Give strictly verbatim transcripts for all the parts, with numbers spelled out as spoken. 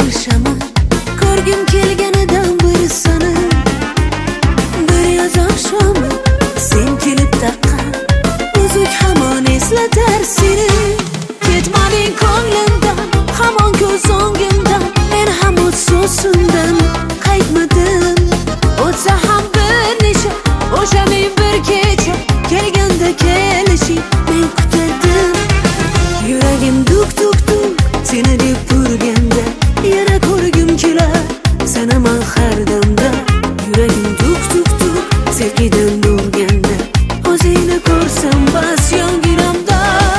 dilshami ko'rgim kelganidan bir sani. Bir yoz oqshomi sen kelib taqqan uzuk hamon eslatar seni. Ketmading ko'nglimdan, hamon ko'z o'ngimdan, men ham o'z so'zimdan qaytmadim. O'tsa ham bir necha o'sha men bir kecha kelganda kelishing men kutardim. Yuragim duk duk duk seni deb urganda, yana ko'rgim kelar seni man har damda. Yuragim duk duk duk sevgidan urganda, o'zingni ko'rsam bas yonginamda.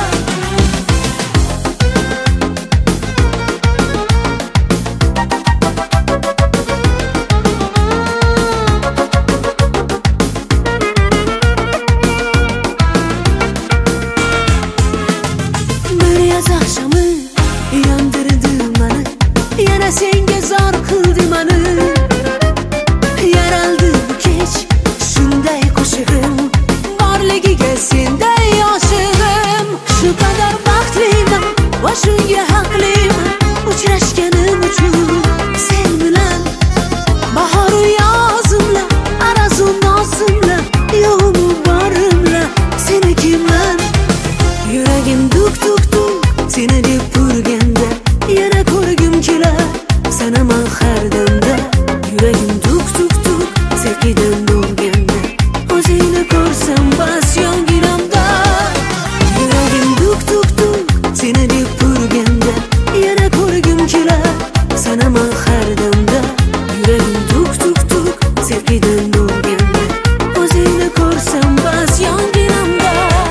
Bir yoz oqshomi yondirdi mani, yana senga zor qildi mani. Yaraldi bu kech shunday qo'shig'im, borligiga senday oshig'im. Shu qadar baxtliman va shunga haqliman, uchrashganim uchun sen bilan. Bahoru yozimla, arazu nozimla, yo'g'imu borimla senikiman. Yuragim duk duk duk seni deb urganda, yana ko'rgim kelar seni man har damda. Yuragim duk duk duk sevgidan urganda, o'zingni ko'rsam bas yonginamda. Yuragim duk duk duk seni deb urganda, yana ko'rgim kelar seni man har damda. Yuragim duk duk duk sevgidan urganda, o'zingni ko'rsam bas yonginamda.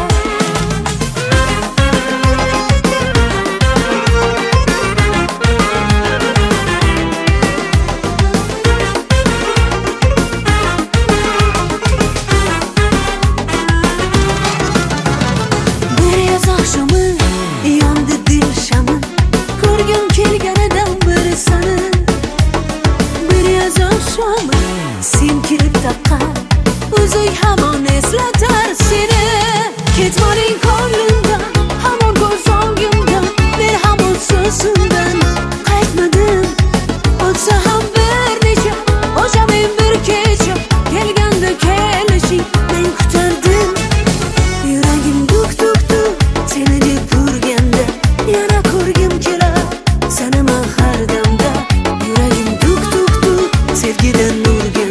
Bir yoz oqshomi yondi dilshami ko'rgim kelganidan bir sani. Bir yoz oqshomi sen kelib taqqan uzuk hamon eslatar seni. Ketmading ko'nglimdan, hamon ko'z o'ngimdan, men ham o'z so'zimdan qaytmadim. O'tsa ham bir necha o'sha men bir kecha kelganda kelishing men kutardim. Yuragim duk duk duk seni deb urganda, yana ko'rgim kelar seni man har damda. Yuragim duk duk duk sevgidan urganda,